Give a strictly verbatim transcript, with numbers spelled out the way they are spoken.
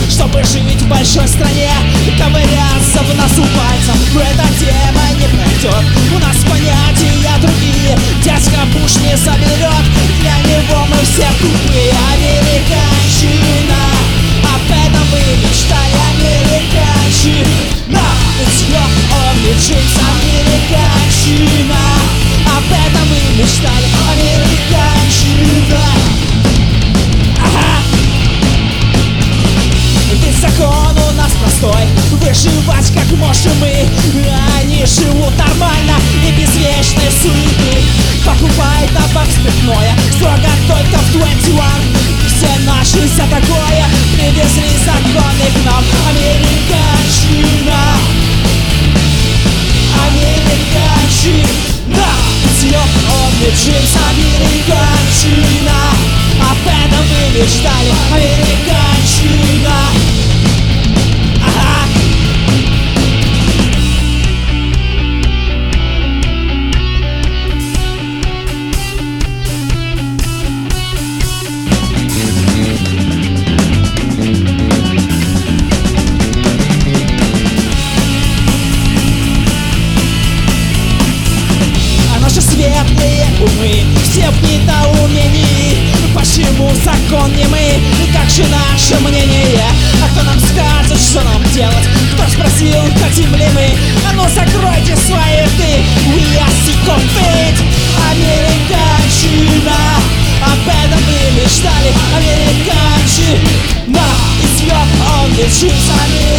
чтобы жить в большой стране. Ковыряться в носу пальцем, но эта тема не пройдет. У нас понятия другие, дядька Буш не заберет. Для него мы все тупые. Американщина, об этом мы мечтали. Американщина, it's your only chance. Американщина, об этом мы мечтали. Американщина. Ага. Ведь закон у нас простой, выживать как можем мы. Они живут нормально и без вечной суеты. Покупай табак спиртное строго только в двадцать один. Все наши за такое привезли законы к нам. Американщина, американщина, съем он джинс. Американщина, об этом мы мечтали. Американщина. Ага. Светлые умы, все в недоумении. Почему закон не мы? Как же наше мнение? А кто нам скажет, что нам делать? Кто спросил, хотим ли мы? А ну закройте свои рты. We are sick of it. Американщина, об этом мы мечтали. Американщина, it's your only choice.